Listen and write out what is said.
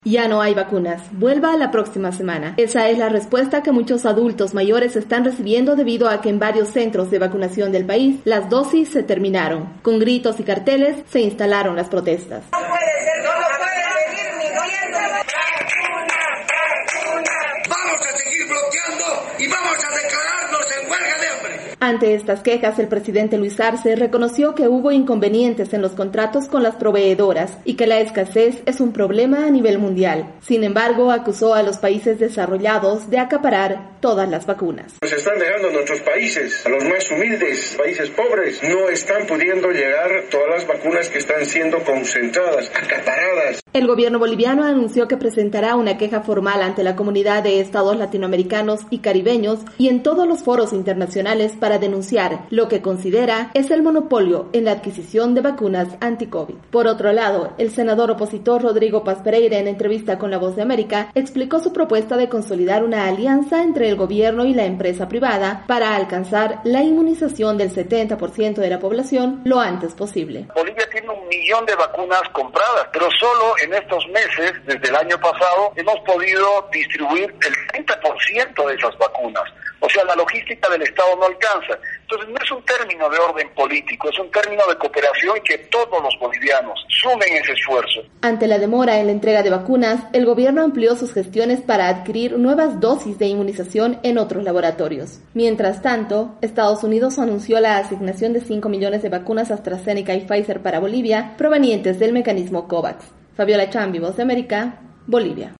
Ya no hay vacunas. Vuelva la próxima semana. Esa es la respuesta que muchos adultos mayores están recibiendo debido a que en varios centros de vacunación del país las dosis se terminaron. Con gritos y carteles se instalaron las protestas. No puede ser, no puede seguir mintiendo. Vamos a seguir bloqueando y vamos a declararnos en huelga de hambre. Ante estas quejas, el presidente Luis Arce reconoció que hubo inconvenientes en los contratos con las proveedoras y que la escasez es un problema a nivel mundial. Sin embargo, acusó a los países desarrollados de acaparar todas las vacunas. Nos están dejando nuestros países, a los más humildes, países pobres, no están pudiendo llegar todas las vacunas que están siendo concentradas, acaparadas. El gobierno boliviano anunció que presentará una queja formal ante la comunidad de estados latinoamericanos y caribeños y en todos los foros internacionales para denunciar lo que considera es el monopolio en la adquisición de vacunas anti-COVID. Por otro lado, el senador opositor Rodrigo Paz Pereira, en entrevista con La Voz de América, explicó su propuesta de consolidar una alianza entre el gobierno y la empresa privada para alcanzar la inmunización del 70% de la población lo antes posible. Bolivia tiene 1 millón de vacunas compradas, pero solo en estos meses, desde el año pasado, hemos podido distribuir el 30% de esas vacunas. O sea, la logística del Estado no alcanza. Entonces, no es un término de orden político, es un término de cooperación y que todos los bolivianos sumen ese esfuerzo. Ante la demora en la entrega de vacunas, el gobierno amplió sus gestiones para adquirir nuevas dosis de inmunización en otros laboratorios. Mientras tanto, Estados Unidos anunció la asignación de 5 millones de vacunas AstraZeneca y Pfizer para Bolivia, provenientes del mecanismo COVAX. Fabiola Chambi, Voz de América, Bolivia.